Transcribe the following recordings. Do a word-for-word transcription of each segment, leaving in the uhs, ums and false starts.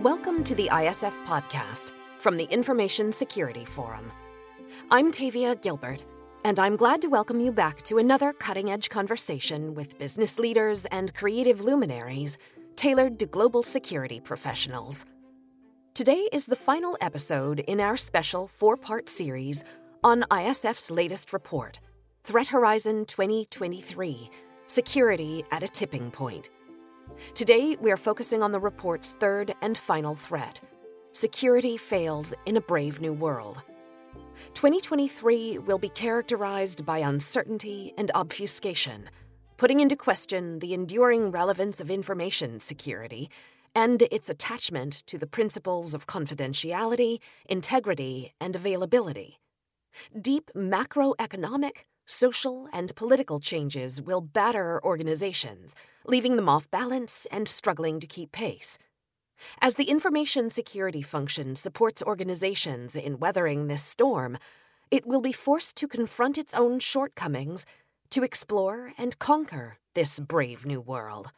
Welcome to the I S F podcast from the Information Security Forum. I'm Tavia Gilbert, and I'm glad to welcome you back to another cutting-edge conversation with business leaders and creative luminaries tailored to global security professionals. Today is the final episode in our special four-part series on I S F's latest report, Threat Horizon twenty twenty-three, Security at a Tipping Point. Today, we're focusing on the report's third and final threat: security fails in a brave new world. twenty twenty-three will be characterized by uncertainty and obfuscation, putting into question the enduring relevance of information security and its attachment to the principles of confidentiality, integrity, and availability. Deep macroeconomic, social, and political changes will batter organizations, leaving them off balance and struggling to keep pace. As the information security function supports organizations in weathering this storm, it will be forced to confront its own shortcomings to explore and conquer this brave new world.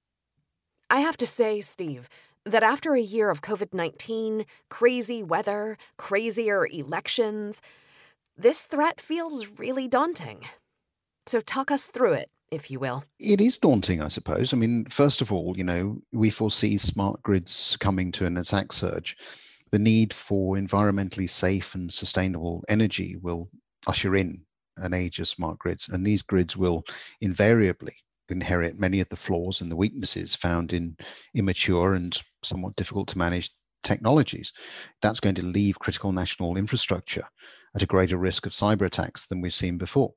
I have to say, Steve, that after a year of covid nineteen, crazy weather, crazier elections, this threat feels really daunting. So talk us through it, if you will. It is daunting, I suppose. I mean, first of all, you know, we foresee smart grids coming to an attack surge. The need for environmentally safe and sustainable energy will usher in an age of smart grids, and these grids will invariably inherit many of the flaws and the weaknesses found in immature and somewhat difficult to manage technologies. That's going to leave critical national infrastructure at a greater risk of cyber attacks than we've seen before.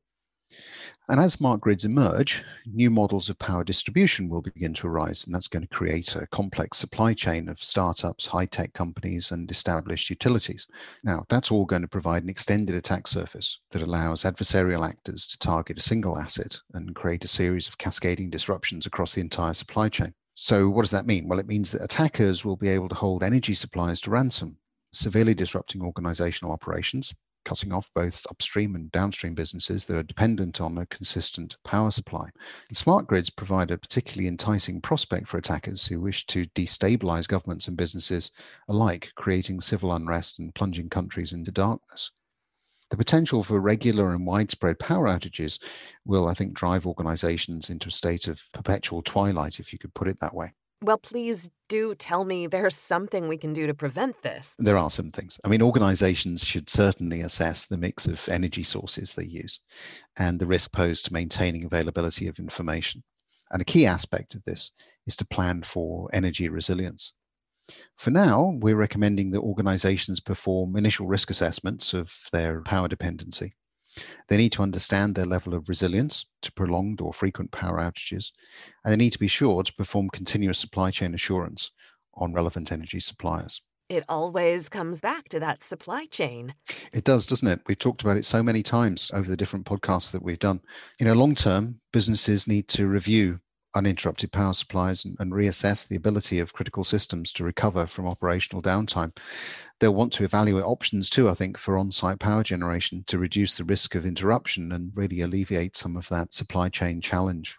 And as smart grids emerge, new models of power distribution will begin to arise, and that's going to create a complex supply chain of startups, high-tech companies, and established utilities. Now, that's all going to provide an extended attack surface that allows adversarial actors to target a single asset and create a series of cascading disruptions across the entire supply chain. So what does that mean? Well, it means that attackers will be able to hold energy suppliers to ransom, severely disrupting organizational operations, cutting off both upstream and downstream businesses that are dependent on a consistent power supply. And smart grids provide a particularly enticing prospect for attackers who wish to destabilize governments and businesses alike, creating civil unrest and plunging countries into darkness. The potential for regular and widespread power outages will, I think, drive organizations into a state of perpetual twilight, if you could put it that way. Well, please do tell me there's something we can do to prevent this. There are some things. I mean, organizations should certainly assess the mix of energy sources they use and the risk posed to maintaining availability of information. And a key aspect of this is to plan for energy resilience. For now, we're recommending that organizations perform initial risk assessments of their power dependency. They need to understand their level of resilience to prolonged or frequent power outages, and they need to be sure to perform continuous supply chain assurance on relevant energy suppliers. It always comes back to that supply chain. It does, doesn't it? We've talked about it so many times over the different podcasts that we've done. You know, long term, businesses need to review uninterrupted power supplies and, and reassess the ability of critical systems to recover from operational downtime. They'll want to evaluate options too, I think, for on-site power generation to reduce the risk of interruption and really alleviate some of that supply chain challenge.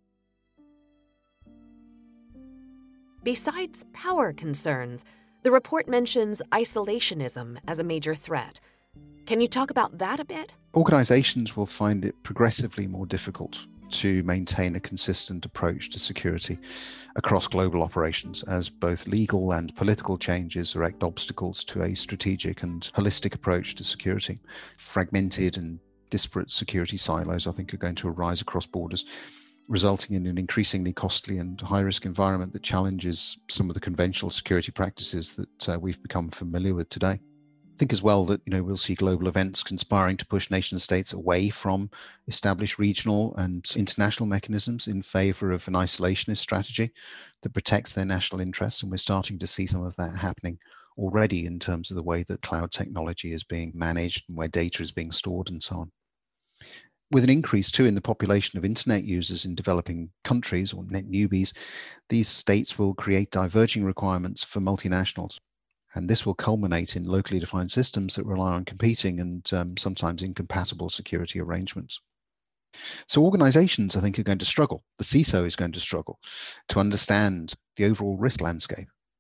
Besides power concerns, the report mentions isolationism as a major threat. Can you talk about that a bit? Organizations will find it progressively more difficult to maintain a consistent approach to security across global operations, as both legal and political changes erect obstacles to a strategic and holistic approach to security. Fragmented and disparate security silos, I think, are going to arise across borders, resulting in an increasingly costly and high-risk environment that challenges some of the conventional security practices that uh, we've become familiar with today. I think as well that, you know, we'll see global events conspiring to push nation states away from established regional and international mechanisms in favor of an isolationist strategy that protects their national interests. And we're starting to see some of that happening already in terms of the way that cloud technology is being managed and where data is being stored and so on. With an increase too in the population of internet users in developing countries, or net newbies, these states will create diverging requirements for multinationals. And this will culminate in locally defined systems that rely on competing and um, sometimes incompatible security arrangements. So organizations, I think, are going to struggle. The C I S O is going to struggle to understand the overall risk landscape.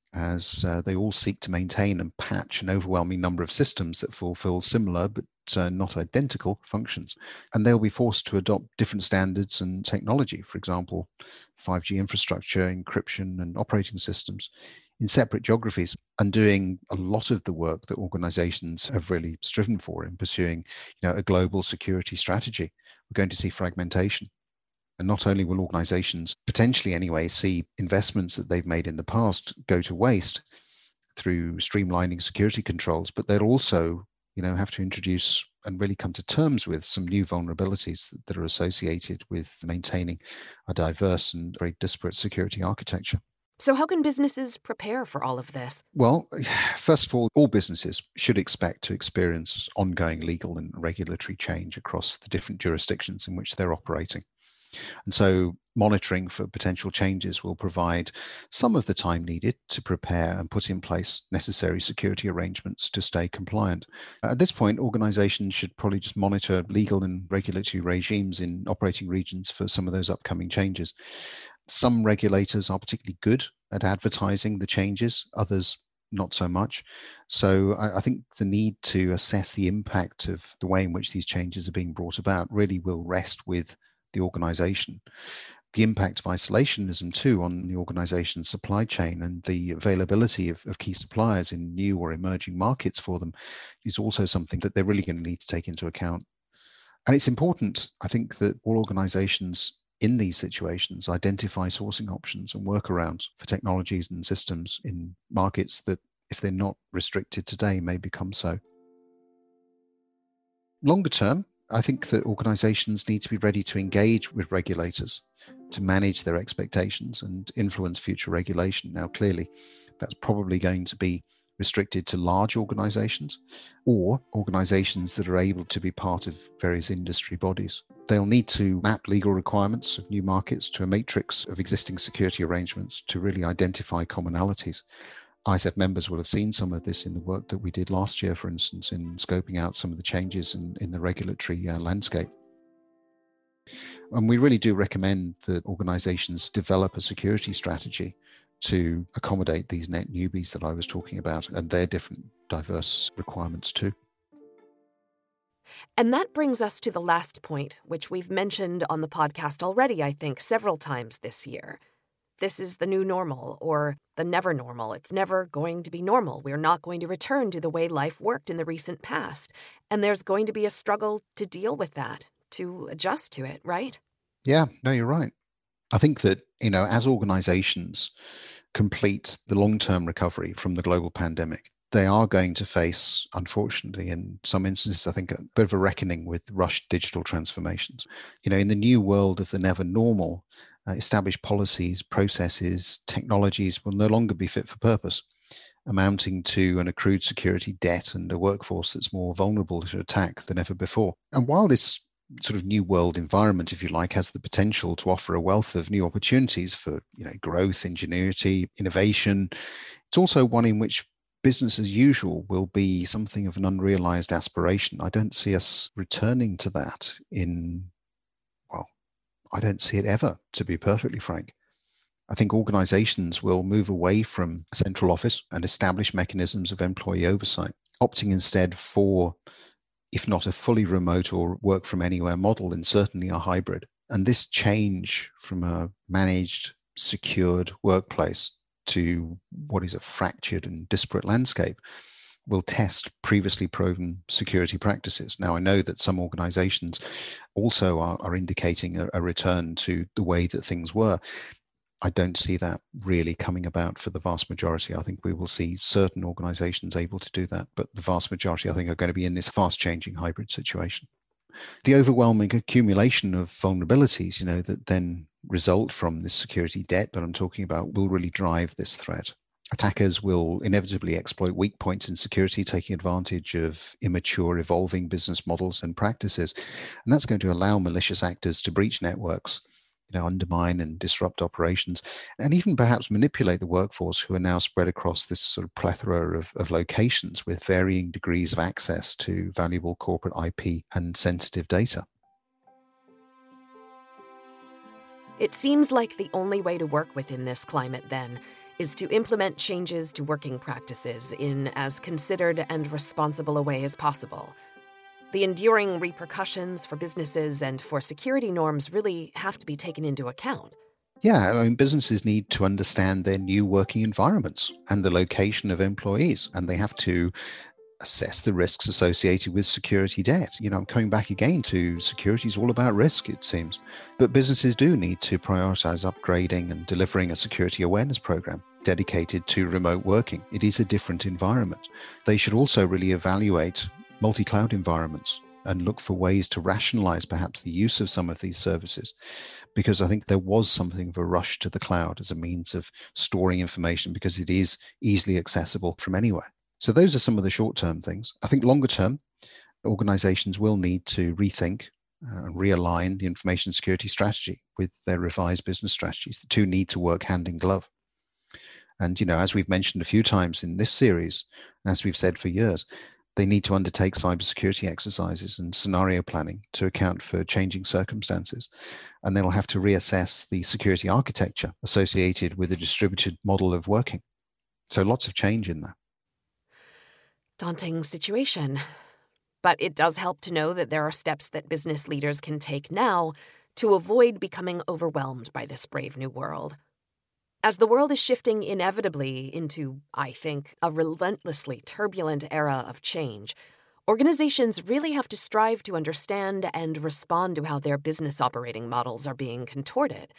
as uh, they all seek to maintain and patch an overwhelming number of systems that fulfill similar but uh, not identical functions. And they'll be forced to adopt different standards and technology, for example, five G infrastructure, encryption, and operating systems in separate geographies, and doing a lot of the work that organizations have really striven for in pursuing, you know, a global security strategy. We're going to see fragmentation. And not only will organizations potentially anyway see investments that they've made in the past go to waste through streamlining security controls, but they'll also, you know, have to introduce and really come to terms with some new vulnerabilities that are associated with maintaining a diverse and very disparate security architecture. So how can businesses prepare for all of this? Well, first of all, all businesses should expect to experience ongoing legal and regulatory change across the different jurisdictions in which they're operating. And so monitoring for potential changes will provide some of the time needed to prepare and put in place necessary security arrangements to stay compliant. At this point, organizations should probably just monitor legal and regulatory regimes in operating regions for some of those upcoming changes. Some regulators are particularly good at advertising the changes, others not so much. So I, I think the need to assess the impact of the way in which these changes are being brought about really will rest with the organization. The impact of isolationism too on the organization's supply chain and the availability of, of key suppliers in new or emerging markets for them is also something that they're really going to need to take into account. And it's important, I think, that all organizations in these situations identify sourcing options and workarounds for technologies and systems in markets that, if they're not restricted today, may become so. Longer term, I think that organizations need to be ready to engage with regulators to manage their expectations and influence future regulation. Now, clearly, that's probably going to be restricted to large organizations or organizations that are able to be part of various industry bodies. They'll need to map legal requirements of new markets to a matrix of existing security arrangements to really identify commonalities. I S E F members will have seen some of this in the work that we did last year, for instance, in scoping out some of the changes in, in the regulatory uh, landscape. And we really do recommend that organizations develop a security strategy to accommodate these net newbies that I was talking about and their different diverse requirements too. And that brings us to the last point, which we've mentioned on the podcast already, I think, several times this year. This is the new normal, or the never normal. It's never going to be normal. We're not going to return to the way life worked in the recent past. And there's going to be a struggle to deal with that, to adjust to it, right? Yeah, no, you're right. I think that, you know, as organizations complete the long-term recovery from the global pandemic, they are going to face, unfortunately, in some instances, I think, a bit of a reckoning with rushed digital transformations. You know, in the new world of the never normal, uh, established policies, processes, technologies will no longer be fit for purpose, amounting to an accrued security debt and a workforce that's more vulnerable to attack than ever before. And while this sort of new world environment, if you like, has the potential to offer a wealth of new opportunities for, you know, growth, ingenuity, innovation, it's also one in which business as usual will be something of an unrealized aspiration. I don't see us returning to that in, well, I don't see it ever, to be perfectly frank. I think organizations will move away from a central office and establish mechanisms of employee oversight, opting instead for, if not a fully remote or work from anywhere model, then certainly a hybrid. And this change from a managed, secured workplace to what is a fractured and disparate landscape will test previously proven security practices. Now, I know that some organizations also are, are indicating a, a return to the way that things were. I don't see that really coming about for the vast majority. I think we will see certain organizations able to do that, but the vast majority, I think, are going to be in this fast-changing hybrid situation. The overwhelming accumulation of vulnerabilities, you know, that then result from this security debt that I'm talking about will really drive this threat. Attackers will inevitably exploit weak points in security, taking advantage of immature, evolving business models and practices. And that's going to allow malicious actors to breach networks, you know, undermine and disrupt operations, and even perhaps manipulate the workforce who are now spread across this sort of plethora of, of locations with varying degrees of access to valuable corporate I P and sensitive data. It seems like the only way to work within this climate, then, is to implement changes to working practices in as considered and responsible a way as possible. The enduring repercussions for businesses and for security norms really have to be taken into account. Yeah, I mean, businesses need to understand their new working environments and the location of employees, and they have to assess the risks associated with security debt. You know, I'm coming back again to security is all about risk, it seems. But businesses do need to prioritize upgrading and delivering a security awareness program dedicated to remote working. It is a different environment. They should also really evaluate multi-cloud environments and look for ways to rationalize perhaps the use of some of these services, because I think there was something of a rush to the cloud as a means of storing information because it is easily accessible from anywhere. So those are some of the short-term things. I think longer term, organizations will need to rethink and realign the information security strategy with their revised business strategies. The two need to work hand in glove. And, you know, as we've mentioned a few times in this series, as we've said for years, they need to undertake cybersecurity exercises and scenario planning to account for changing circumstances. And they'll have to reassess the security architecture associated with a distributed model of working. So lots of change in there. Daunting situation. But it does help to know that there are steps that business leaders can take now to avoid becoming overwhelmed by this brave new world. As the world is shifting inevitably into, I think, a relentlessly turbulent era of change, organizations really have to strive to understand and respond to how their business operating models are being contorted.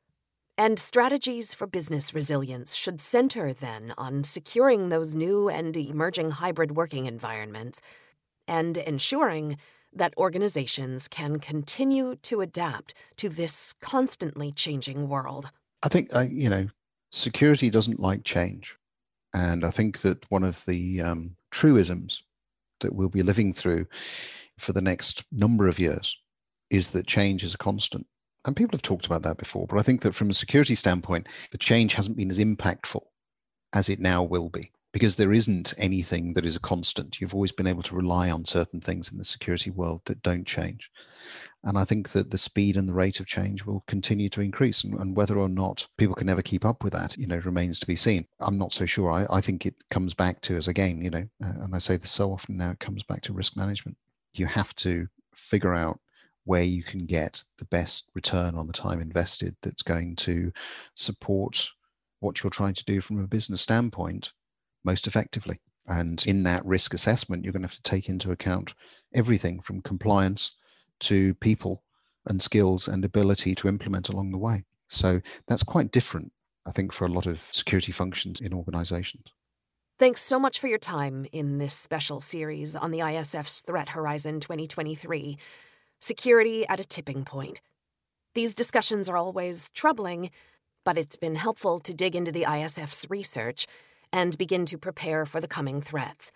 And strategies for business resilience should center, then, on securing those new and emerging hybrid working environments and ensuring that organizations can continue to adapt to this constantly changing world. I think, uh, you know, security doesn't like change. And I think that one of the um, truisms that we'll be living through for the next number of years is that change is a constant. And people have talked about that before, but I think that from a security standpoint, the change hasn't been as impactful as it now will be, because there isn't anything that is a constant. You've always been able to rely on certain things in the security world that don't change. And I think that the speed and the rate of change will continue to increase. And, and whether or not people can ever keep up with that, you know, remains to be seen. I'm not so sure. I, I think it comes back to, as again, you know, uh, and I say this so often now, it comes back to risk management. You have to figure out where you can get the best return on the time invested that's going to support what you're trying to do from a business standpoint most effectively. And in that risk assessment, you're going to have to take into account everything from compliance to people and skills and ability to implement along the way. So that's quite different, I think, for a lot of security functions in organizations. Thanks so much for your time in this special series on the I S F's Threat Horizon twenty twenty-three, Security at a Tipping Point. These discussions are always troubling, but it's been helpful to dig into the I S F's research and begin to prepare for the coming threats.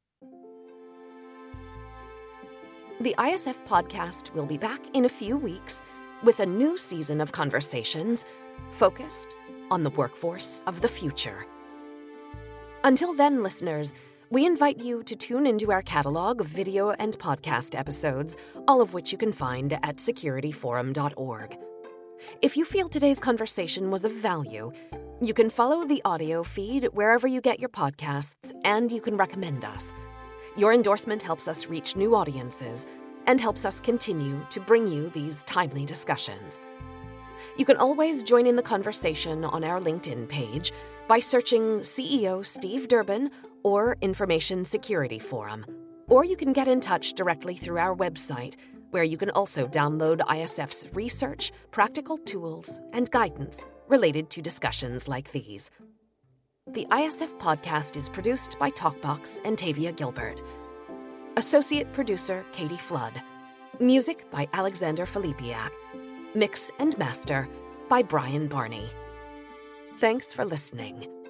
The I S F podcast will be back in a few weeks with a new season of conversations focused on the workforce of the future. Until then, listeners, we invite you to tune into our catalog of video and podcast episodes, all of which you can find at security forum dot org. If you feel today's conversation was of value, you can follow the audio feed wherever you get your podcasts, and you can recommend us. Your endorsement helps us reach new audiences and helps us continue to bring you these timely discussions. You can always join in the conversation on our LinkedIn page by searching C E O Steve Durbin or Information Security Forum, or you can get in touch directly through our website, where you can also download I S F's research, practical tools, and guidance related to discussions like these. The I S F podcast is produced by TalkBox and Tavia Gilbert. Associate producer Katie Flood. Music by Alexander Filipiak. Mix and master by Brian Barney. Thanks for listening.